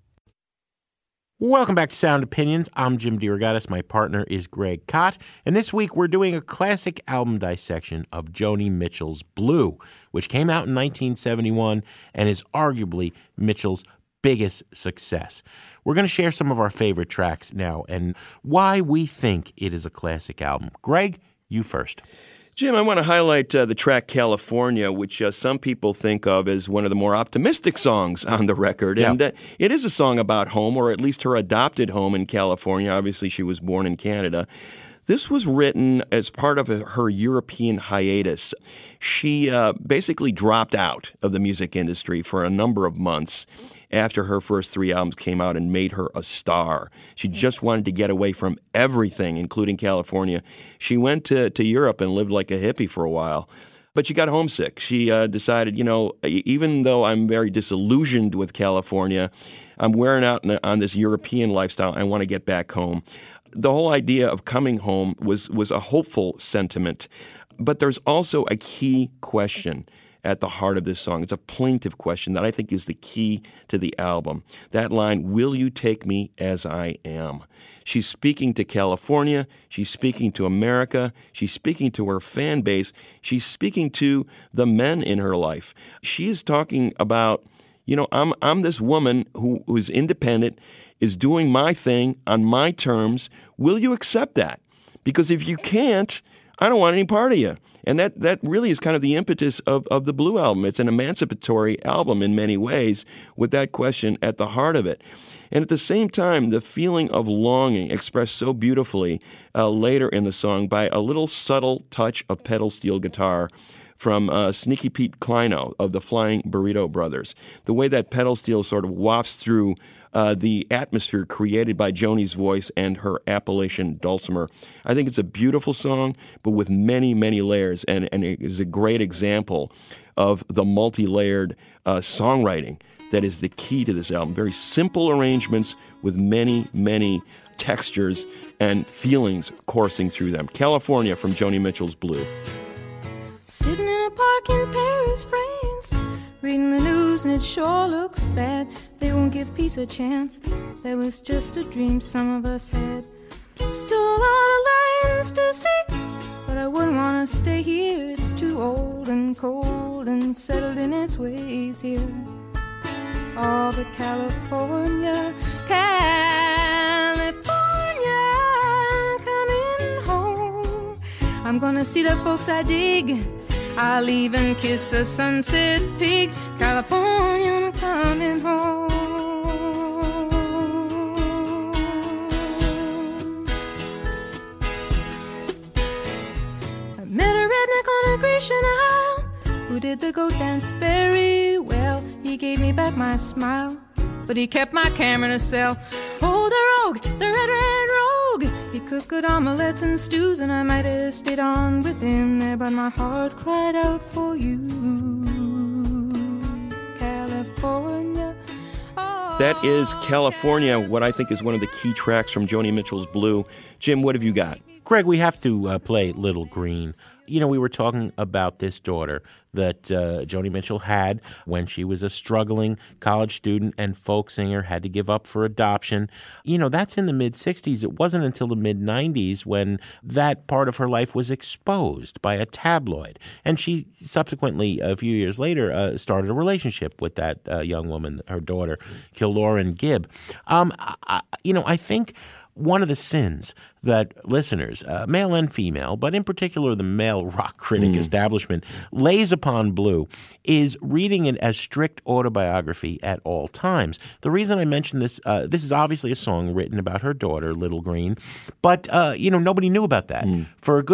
Welcome back to Sound Opinions. I'm Jim DeRogatis. My partner is Greg Kot. And this week we're doing a classic album dissection of Joni Mitchell's Blue, which came out in nineteen seventy-one and is arguably Mitchell's biggest success. We're going to share some of our favorite tracks now and why we think it is a classic album. Greg, you first. Jim, I want to highlight uh, the track California, which uh, some people think of as one of the more optimistic songs on the record. Yeah. And uh, it is a song about home, or at least her adopted home in California. Obviously, she was born in Canada. This was written as part of a, her European hiatus. She uh, basically dropped out of the music industry for a number of months after her first three albums came out and made her a star. She just wanted to get away from everything, including California. She went to, to Europe and lived like a hippie for a while. But she got homesick. She uh, decided, you know, even though I'm very disillusioned with California, I'm wearing out on this European lifestyle. I want to get back home. The whole idea of coming home was, was a hopeful sentiment. But there's also a key question at the heart of this song. It's a plaintive question that I think is the key to the album. That line, "Will you take me as I am?" She's speaking to California. She's speaking to America. She's speaking to her fan base. She's speaking to the men in her life. She is talking about, you know, I'm I'm this woman who, who is independent, is doing my thing on my terms. Will you accept that? Because if you can't, I don't want any part of you. And that, that really is kind of the impetus of, of the Blue Album. It's an emancipatory album in many ways with that question at the heart of it. And at the same time, the feeling of longing expressed so beautifully uh, later in the song by a little subtle touch of pedal steel guitar from uh, Sneaky Pete Kleino of the Flying Burrito Brothers. The way that pedal steel sort of wafts through uh, the atmosphere created by Joni's voice and her Appalachian dulcimer. I think it's a beautiful song, but with many, many layers, and, and it is a great example of the multi-layered uh, songwriting that is the key to this album. Very simple arrangements with many, many textures and feelings coursing through them. California from Joni Mitchell's Blue. Sitting in a park in Paris, France, reading the news and it sure looks bad. They won't give peace a chance. That was just a dream some of us had. Still a lot of lands to see, but I wouldn't want to stay here. It's too old and cold and settled in its ways here. Oh, but California, California, coming home. I'm gonna see the folks I dig. I'll even kiss a sunset pig. California, I'm coming home. I met a redneck on a Grecian Isle who did the goat dance very well. He gave me back my smile, but he kept my camera in a cell. Oh, the rogue, the red, red rogue. He cooked good omelets and stews, and I might have stayed on with him there, but my heart cried out for you, California. Oh, That is California, what I think is one of the key tracks from Joni Mitchell's Blue. Jim, what have you got? Greg, we have to uh, play Little Green. You know, we were talking about this daughter that uh, Joni Mitchell had when she was a struggling college student and folk singer, had to give up for adoption. You know, that's in the mid-sixties. It wasn't until the mid-nineties when that part of her life was exposed by a tabloid. And she subsequently, a few years later, uh, started a relationship with that uh, young woman, her daughter, Kilauren Gibb. Um, I, you know, I think one of the sins that listeners, uh, male and female, but in particular the male rock critic mm. establishment, lays upon Blue is reading it as strict autobiography at all times. The reason I mention this, uh, this is obviously a song written about her daughter, Little Green, but, uh, you know, nobody knew about that. Mm. For a good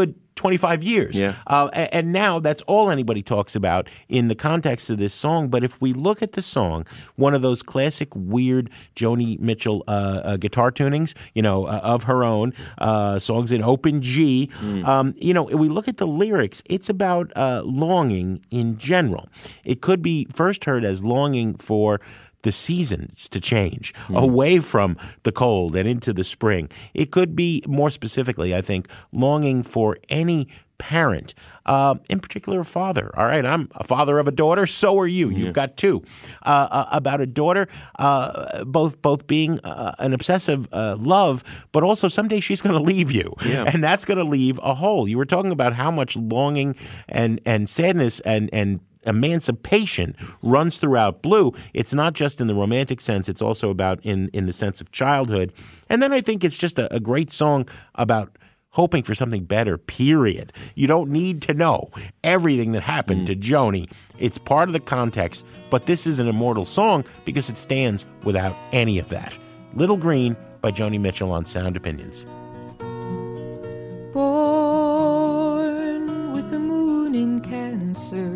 twenty-five years. Yeah. Uh, a- and now that's all anybody talks about in the context of this song. But if we look at the song, one of those classic weird Joni Mitchell uh, uh, guitar tunings, you know, uh, of her own, uh, songs in open G, Mm. um, you know, we look at the lyrics, it's about uh, longing in general. It could be first heard as longing for the seasons to change Mm. away from the cold and into the spring. It could be more specifically, I think, longing for any parent, uh, in particular a father. All right, I'm a father of a daughter. So are you. You've got two. Uh, uh, about a daughter, uh, both both being uh, an obsessive uh, love, but also someday she's going to leave you, Yeah. and that's going to leave a hole. You were talking about how much longing and and sadness and and emancipation runs throughout Blue. It's not just in the romantic sense, it's also about in, in the sense of childhood. And then I think it's just a, a great song about hoping for something better, period. You don't need to know everything that happened to Joni. It's part of the context, but this is an immortal song because it stands without any of that. Little Green by Joni Mitchell on Sound Opinions. Born with the moon in Cancer,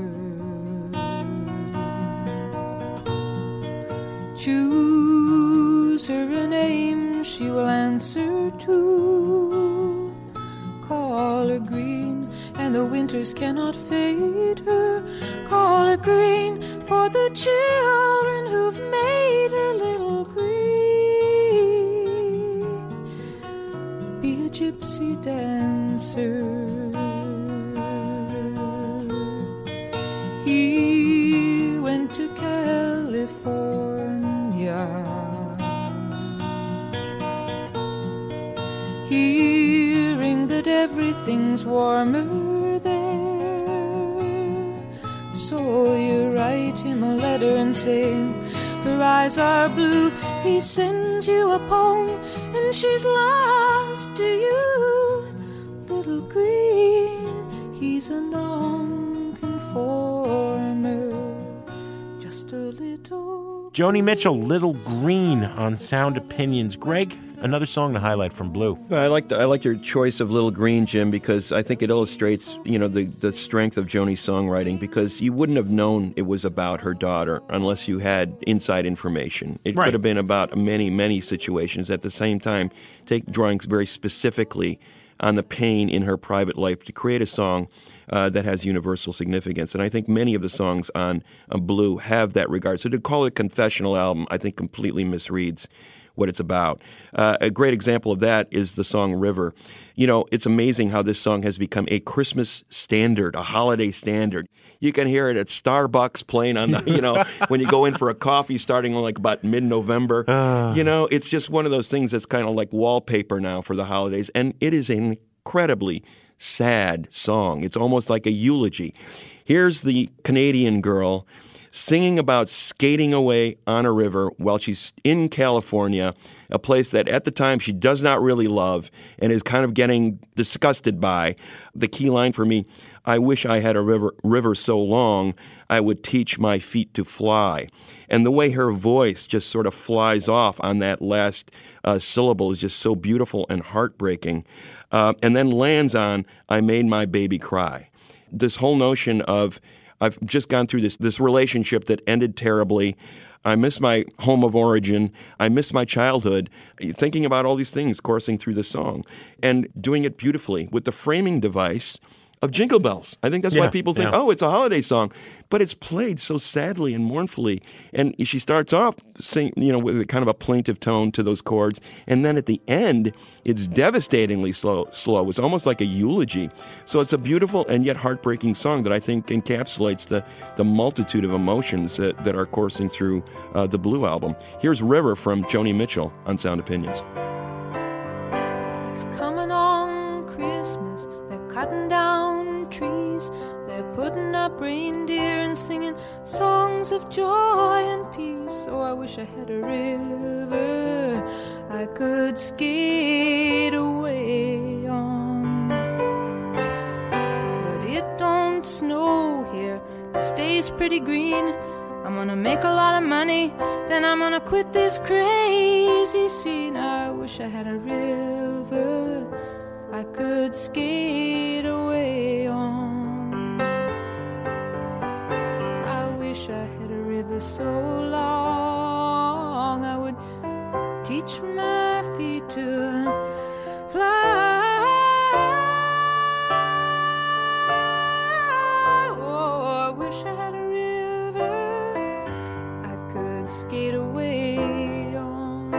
choose her a name she will answer to. Call her green, and the winters cannot fade her. Call her green for the children who've made her little green. Be a gypsy dancer. He went to California, hearing that everything's warmer there. So you write him a letter and say her eyes are blue. He sends you a poem and she's lost to you. Little green, he's a non-conformer, just a little. Joni Mitchell, Little Green on Sound Opinions. Greg, another song to highlight from Blue. I like the, I like your choice of Little Green, Jim, because I think it illustrates, you know, the, the strength of Joni's songwriting, because you wouldn't have known it was about her daughter unless you had inside information. It Right. could have been about many, many situations. At the same time, take drawing very specifically on the pain in her private life to create a song uh, that has universal significance. And I think many of the songs on, on Blue have that regard. So to call it a confessional album, I think completely misreads what it's about. Uh, a great example of that is the song River. You know, it's amazing how this song has become a Christmas standard, a holiday standard. You can hear it at Starbucks playing on the, you know, when you go in for a coffee starting on like about mid-November. Uh. You know, it's just one of those things that's kind of like wallpaper now for the holidays. And it is an incredibly sad song. It's almost like a eulogy. Here's the Canadian girl singing about skating away on a river while she's in California, a place that at the time she does not really love and is kind of getting disgusted by. The key line for me, I wish I had a river, river so long I would teach my feet to fly. And the way her voice just sort of flies off on that last uh, syllable is just so beautiful and heartbreaking. Uh, and then lands on, I made my baby cry. This whole notion of, I've just gone through this this relationship that ended terribly. I miss my home of origin. I miss my childhood. Thinking about all these things coursing through the song and doing it beautifully with the framing device of Jingle Bells. I think that's why Yeah, people think, yeah. oh, it's a holiday song. But it's played so sadly and mournfully. And she starts off sing, you know, with a kind of a plaintive tone to those chords. And then at the end, it's devastatingly slow. slow. It's almost like a eulogy. So it's a beautiful and yet heartbreaking song that I think encapsulates the, the multitude of emotions that, that are coursing through uh, the Blue album. Here's River from Joni Mitchell on Sound Opinions. It's coming on Christmas. They're cutting down trees. They're putting up reindeer and singing songs of joy and peace. Oh, I wish I had a river I could skate away on. But it don't snow here. It stays pretty green. I'm gonna make a lot of money, then I'm gonna quit this crazy scene. I wish I had a river I could skate away on. I wish I had a river so long I would teach my feet to fly. Oh, I wish I had a river I could skate away on.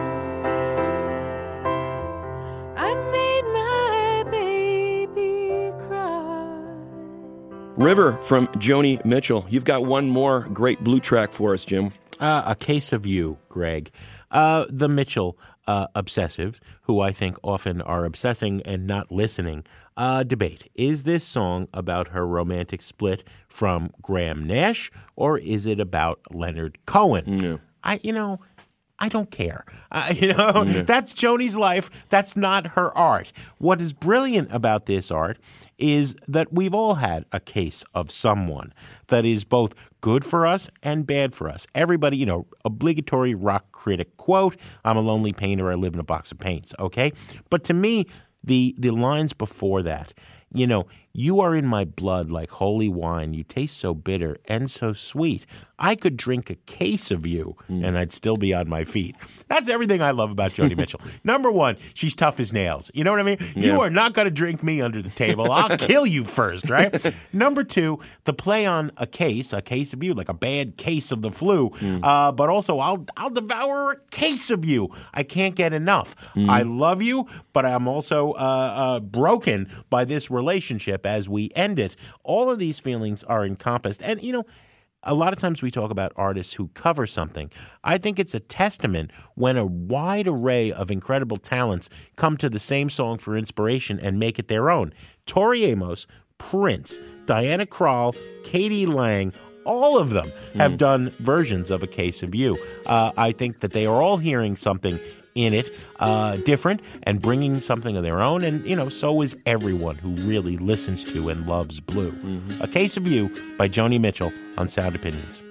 I made my baby cry. River from Joni Mitchell. You've got one more great blue track for us, Jim. Uh, a Case of You, Greg. Uh, the Mitchell uh, obsessives, who I think often are obsessing and not listening, uh, debate. Is this song about her romantic split from Graham Nash, or is it about Leonard Cohen? No. I, you know, I don't care. Uh, you know, Yeah. That's Joni's life. That's not her art. What is brilliant about this art is that we've all had a case of someone that is both good for us and bad for us. Everybody, you know, obligatory rock critic quote, I'm a lonely painter, I live in a box of paints, okay? But to me, the the lines before that, you know, you are in my blood like holy wine. You taste so bitter and so sweet. I could drink a case of you and I'd still be on my feet. That's everything I love about Joni Mitchell. Number one, she's tough as nails. You know what I mean? Yeah. You are not going to drink me under the table. I'll kill you first, right? Number two, the play on a case, a case of you, like a bad case of the flu. Uh, but also, I'll I'll devour a case of you. I can't get enough. I love you, but I'm also uh, uh, broken by this relationship as we end it. All of these feelings are encompassed. And, you know, a lot of times we talk about artists who cover something. I think it's a testament when a wide array of incredible talents come to the same song for inspiration and make it their own. Tori Amos, Prince, Diana Krall, Katie Lang, all of them have done versions of A Case of You. Uh, I think that they are all hearing something in it uh, different and bringing something of their own. And, you know, so is everyone who really listens to and loves blue. A Case of You by Joni Mitchell on Sound Opinions.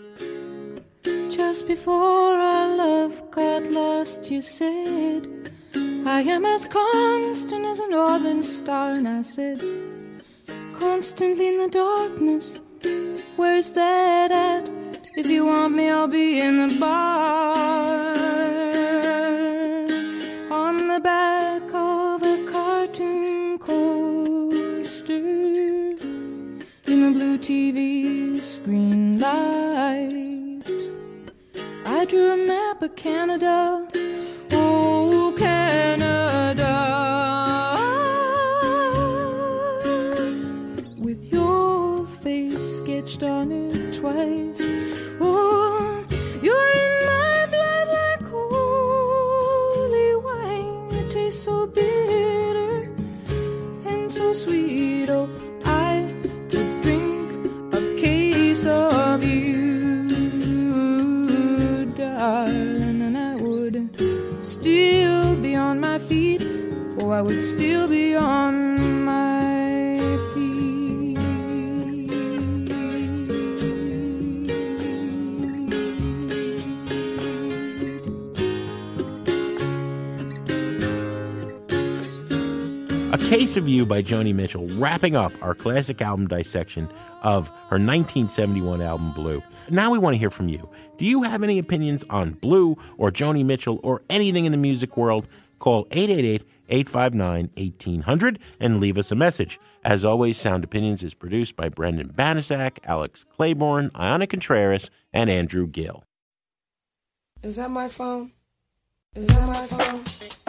Just before our love got lost, you said, I am as constant as a northern star. And I said, constantly in the darkness, where's that at? If you want me, I'll be in the bar. On the back of a cartoon coaster, in the blue T V screen light, I drew a map of Canada. Oh, Canada, with your face sketched on it twice. Oh, you're in my blood like holy wine. It tastes so bitter and so sweet. Oh, I could drink a case of you, darling, and I would still be on my feet. Oh, I would still be on my feet. A Case of You by Joni Mitchell, wrapping up our classic album dissection of her nineteen seventy-one album Blue. Now we want to hear from you. Do you have any opinions on Blue or Joni Mitchell or anything in the music world? Call eight eight eight, eight five nine, one eight hundred and leave us a message. As always, Sound Opinions is produced by Brendan Banasak, Alex Claiborne, Iona Contreras, and Andrew Gill. Is that my phone? Is that my phone?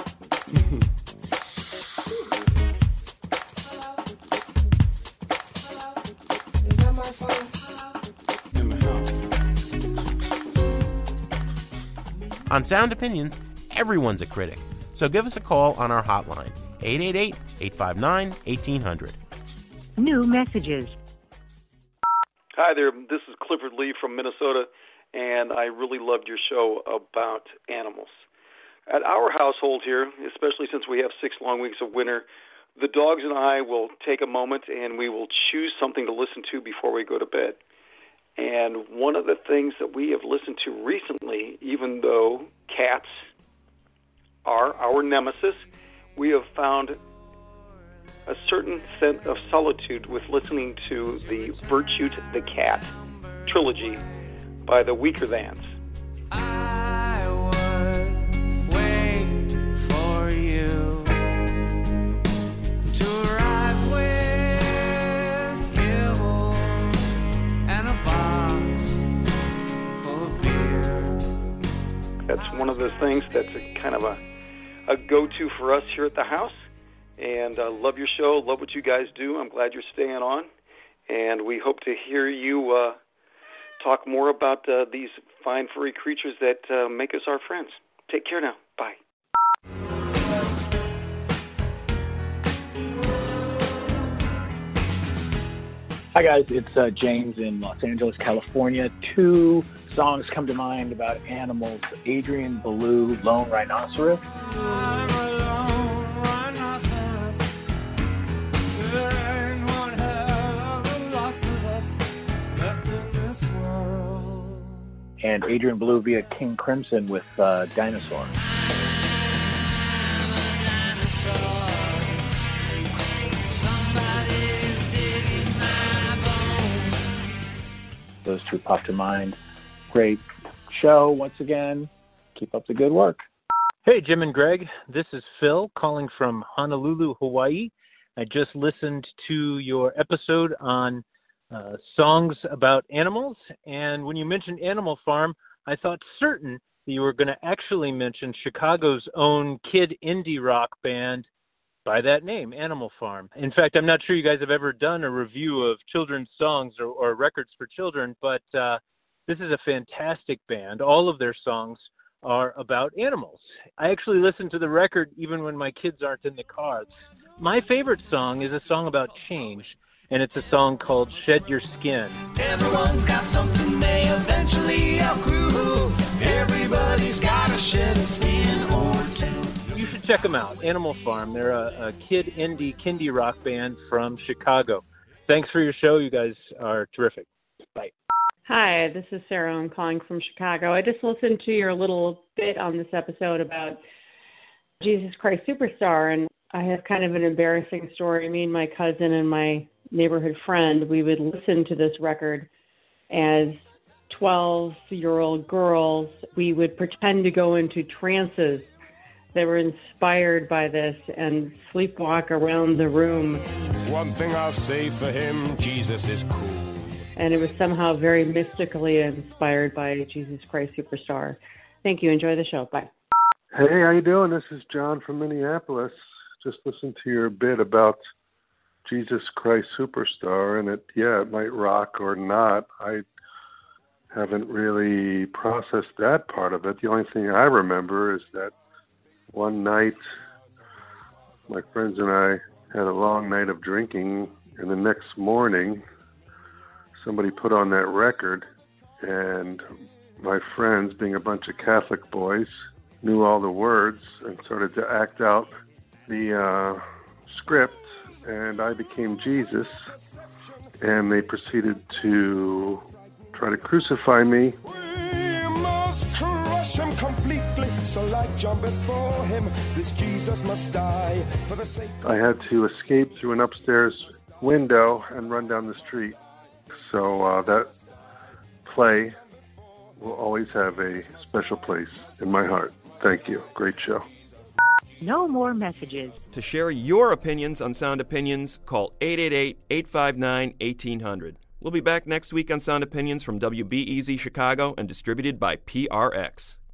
Is that my phone? In the house. On Sound Opinions, everyone's a critic. So give us a call on our hotline, eight eight eight, eight five nine, one eight hundred. New messages. Hi there, this is Clifford Lee from Minnesota, and I really loved your show about animals. At our household here, especially since we have six long weeks of winter, the dogs and I will take a moment and we will choose something to listen to before we go to bed. And one of the things that we have listened to recently, even though cats are our nemesis, we have found a certain sense of solitude with listening to the Virtute the Cat trilogy by the Weaker Thans. I would wait for you to arrive with kibble and a box full of beer. That's one of those things that's a kind of a, a go-to for us here at the house. And uh, love your show, love what you guys do. I'm glad you're staying on. And we hope to hear you uh, talk more about uh, these fine furry creatures that uh, make us our friends. Take care now. Bye. Hi guys, it's uh, James in Los Angeles, California. Two songs come to mind about animals. Adrian Belew, Lone Rhinoceros. I'm a lone rhinoceros. There ain't one hell of a lots of us left in this world. And Adrian Belew via King Crimson with uh, Dinosaur. Those two pop to mind. Great show once again. Keep up the good work. Hey, Jim and Greg. This is Phil calling from Honolulu, Hawaii. I just listened to your episode on uh, songs about animals, and when you mentioned Animal Farm, I thought certain that you were going to actually mention Chicago's own kid indie rock band by that name, Animal Farm. In fact, I'm not sure you guys have ever done a review of children's songs or, or records for children, but uh, this is a fantastic band. All of their songs are about animals. I actually listen to the record even when my kids aren't in the car. My favorite song is a song about change, and it's a song called Shed Your Skin. Everyone's got something they eventually outgrew. Everybody's got a shed of skin or two. You should check them out, Animal Farm. They're a, a kid indie, kindie rock band from Chicago. Thanks for your show. You guys are terrific. Bye. Hi, this is Sarah. I'm calling from Chicago. I just listened to your little bit on this episode about Jesus Christ Superstar, and I have kind of an embarrassing story. Me and my cousin and my neighborhood friend, we would listen to this record as twelve-year-old girls. We would pretend to go into trances that were inspired by this and sleepwalk around the room. One thing I'll say for him, Jesus is cool. And it was somehow very mystically inspired by Jesus Christ Superstar. Thank you. Enjoy the show. Bye. Hey, how you doing? This is John from Minneapolis. Just listened to your bit about Jesus Christ Superstar, and it, yeah, it might rock or not. I haven't really processed that part of it. The only thing I remember is that one night, my friends and I had a long night of drinking, and the next morning, somebody put on that record, and my friends, being a bunch of Catholic boys, knew all the words and started to act out the uh, script, and I became Jesus, and they proceeded to try to crucify me. Crush him completely, so like John before him, this Jesus must die for the sake. I had to escape through an upstairs window and run down the street. So uh, that play will always have a special place in my heart. Thank you. Great show. No more messages. To share your opinions on Sound Opinions, call eight eight eight, eight five nine, one eight hundred. We'll be back next week on Sound Opinions from W B E Z Chicago and distributed by P R X.